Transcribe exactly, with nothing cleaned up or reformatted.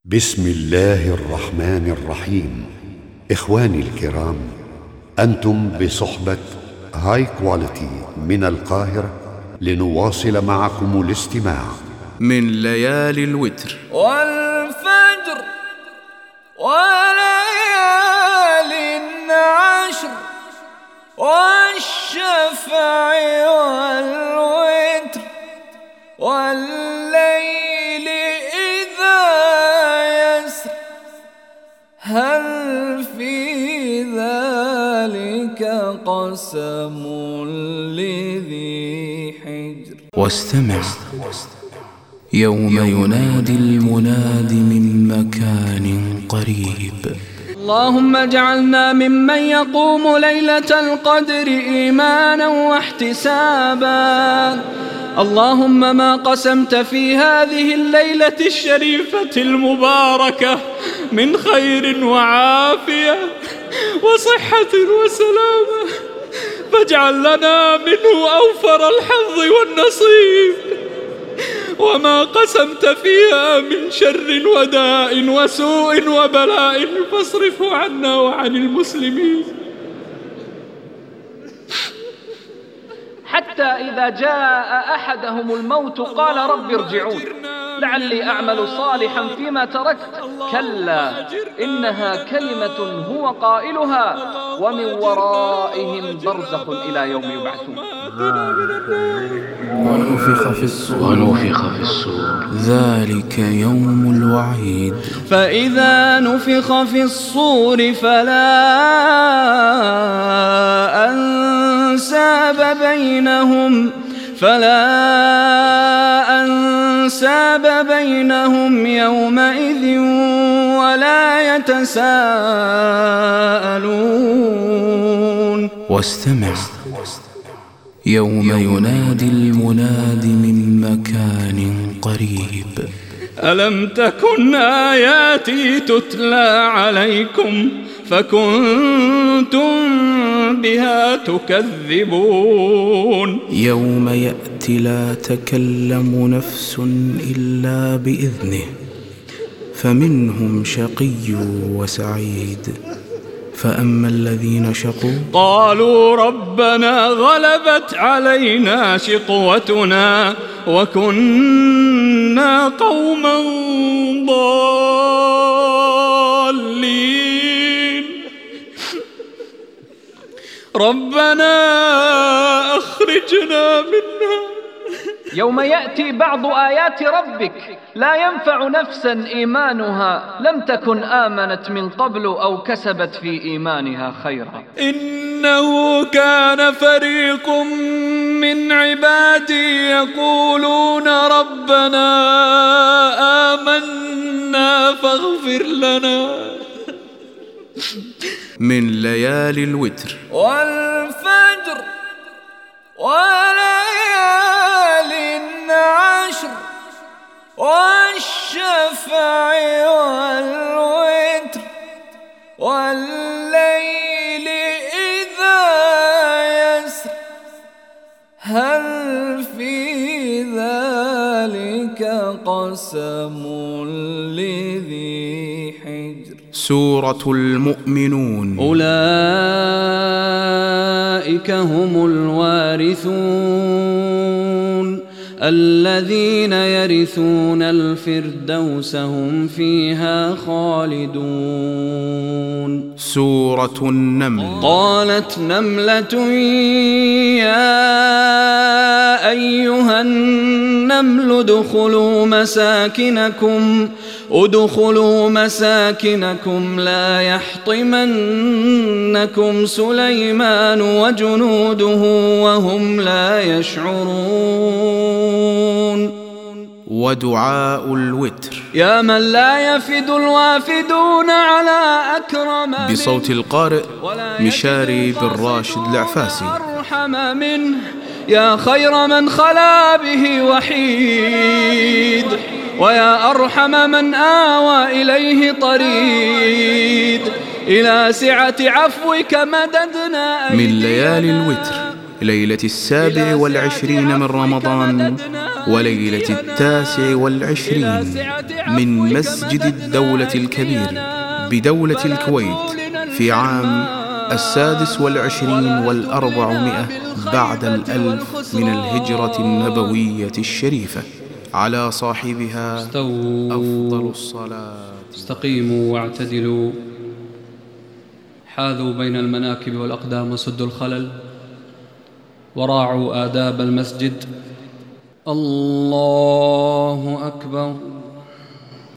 بسم الله الرحمن الرحيم. إخواني الكرام، أنتم بصحبة هاي كواليتي من القاهرة لنواصل معكم الاستماع من ليالي الوتر. والفجر وليال عشر والشفع والوتر والليل إذا يسر هل في ذلك قسم لذي حجر. واستمع يوم ينادي المناد من مكان قريب. اللهم اجعلنا ممن يقوم ليلة القدر إيمانا واحتسابا. اللهم ما قسمت في هذه الليلة الشريفة المباركة من خير وعافية وصحة وسلامة فاجعل لنا منه أوفر الحظ والنصيب، وما قسمت فيها من شر وداء وسوء وبلاء فاصرفه عنا وعن المسلمين. حتى إذا جاء أحدهم الموت قال رب ارجعون لعلي أعمل صالحا فيما تركت. كلا إنها كلمة هو قائلها ومن ورائهم برزخ إلى يوم يبعثون. ونفخ في الصور ونفخ في الصور ذلك يوم الوعيد. فإذا نفخ في الصور فلا أنساب بينهم فلا أنساب بينهم يومئذ ولا يتساءلون. واستمع يوم ينادي المناد من مكان قريب. ألم تكن آياتي تتلى عليكم فكنتم بها تكذبون. يوم يأتي لا تكلم نفس إلا بإذنه فمنهم شقي وسعيد. فأما الذين شقوا قالوا ربنا غلبت علينا شقوتنا وكنا قوما ضالين ربنا أخرجنا منها. يوم يأتي بعض آيات ربك لا ينفع نفسا إيمانها لم تكن آمنت من قبل أو كسبت في إيمانها خيرا. إنه كان فريق من عبادي يقولون ربنا آمنا فاغفر لنا. من ليالي الوتر. والفجر وليال عشر والشفع والوتر والليل إذا يسر هل في ذلك قسم لذي حجر. سورة المؤمنون. أولئك هم الوارثون الذين يرثون الفردوس هم فيها خالدون. سورة النمل. قالت نملة يا أيها النمل ادخلوا مساكنكم ادخلوا مساكنكم لا يحطمنكم سليمان وجنوده وهم لا يشعرون. ودعاء الوتر. يا من لا يفد الوافدون على أكرم بصوت القارئ مشاري بن راشد العفاسي. أرحم منه يا خير من خلا به وحيد ويا أرحم من آوى إليه طريد. إلى سعة عفوك مددنا من ليالي الوتر. ليلة السابع والعشرين من رمضان وليلة التاسع والعشرين من مسجد الدولة الكبير بدولة الكويت في عام السادس والعشرين والأربعمائة بعد الألف من الهجرة النبوية الشريفة. على صاحبها أفضل الصلاة. استقيموا واعتدلوا، حاذوا بين المناكب والأقدام وسدوا الخلل، وراعوا آداب المسجد. الله أكبر.